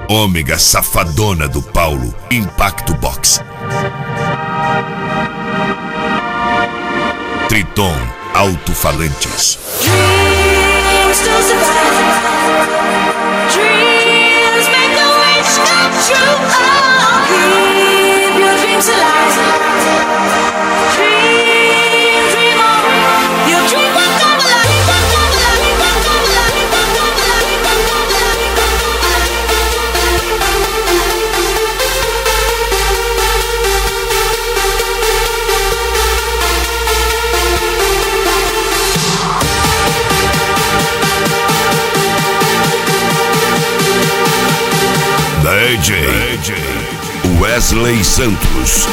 Ômega safadona do Paulo, Impacto Box. Triton Alto-Falantes. Dreams to survive. Dreams make the wish come true. Oh, keep your dreams alive. Dream, dream on. Your dream will come alive. DJ Wesley Santos.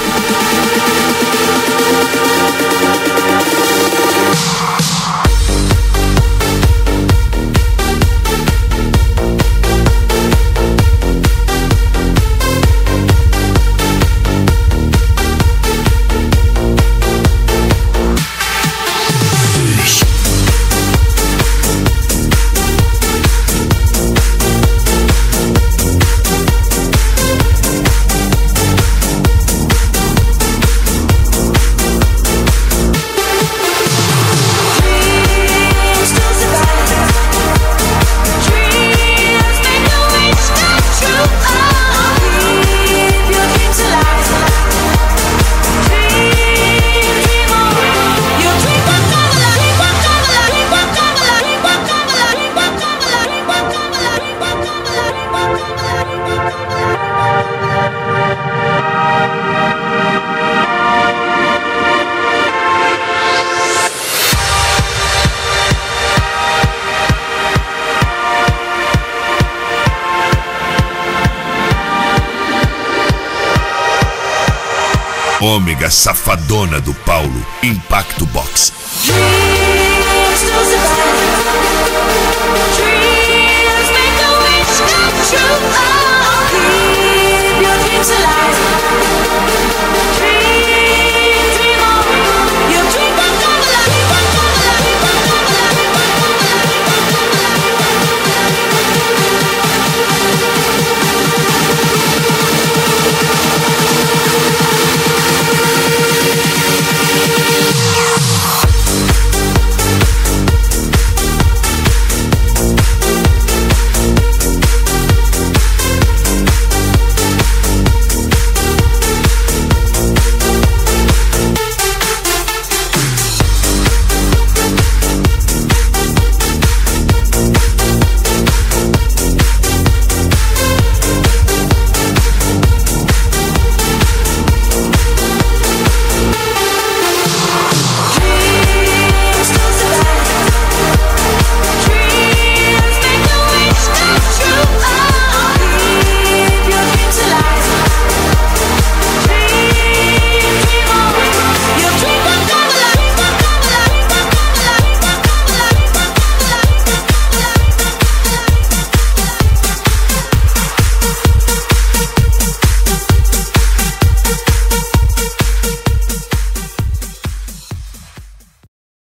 Ômega safadona do Paulo, Impacto Box.